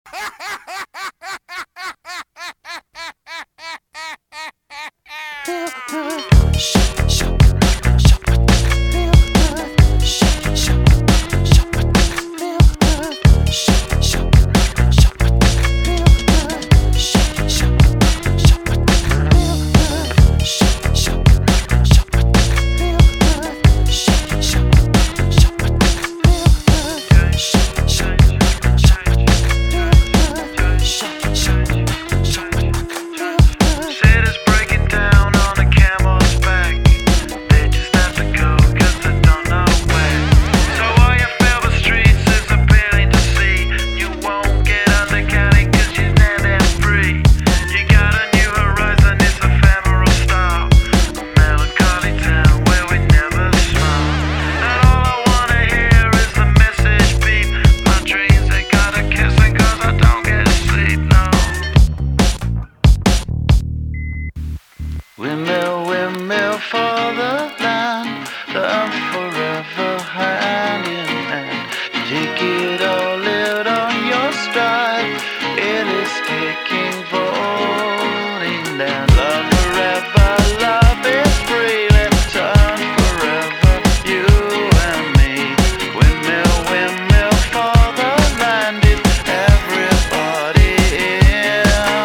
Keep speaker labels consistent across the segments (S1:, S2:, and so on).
S1: Windmill, windmill for the land, I'm forever hand in hand. Take it all, live on your stride. It is taking, falling down. Love forever, love is free. Let's turn forever, you and me. Windmill, windmill for the land, is everybody in.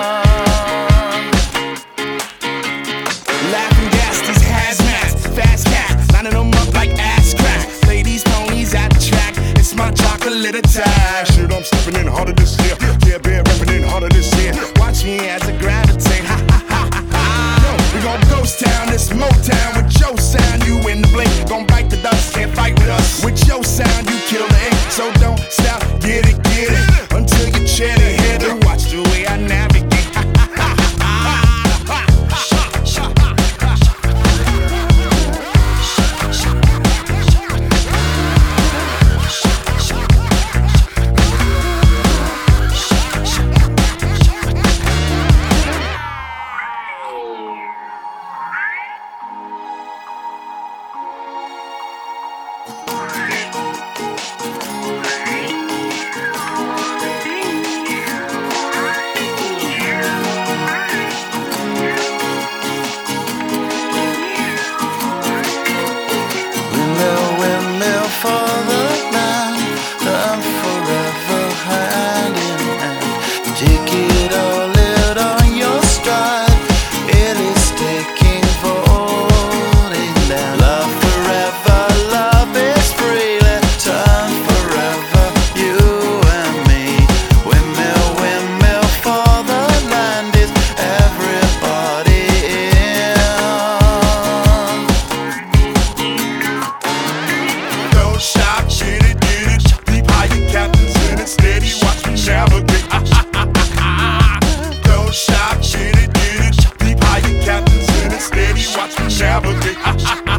S2: Laughing gas, these hazmats, fast cats, lining them up like ass crack. Play these ponies at the track, it's my chocolate attack. Shit, I'm stepping in harder this year. Yeah, bear repping in harder this year. Watch me as I gravitate. Ha ha ha ha ha. Yo, we gon' ghost town, this Motown with your sound. You in the blink, gon' bite the dust, can't fight with us. With your sound, you kill the ink, so don't stop, get it until you chat ahead and watch the way I navigate.
S1: Windmill, windmill for the land, I'm forever hand in hand. Take it all, live on your stride. It is taking, falling down. Love forever, love is free. Let's turn forever, you and me. Windmill, windmill for the land, is everybody in.
S2: Don't stop, get it, deep higher captains in it, steady, watch me navigate. Don't stop, get it, deep higher captains in it, steady, watch me navigate.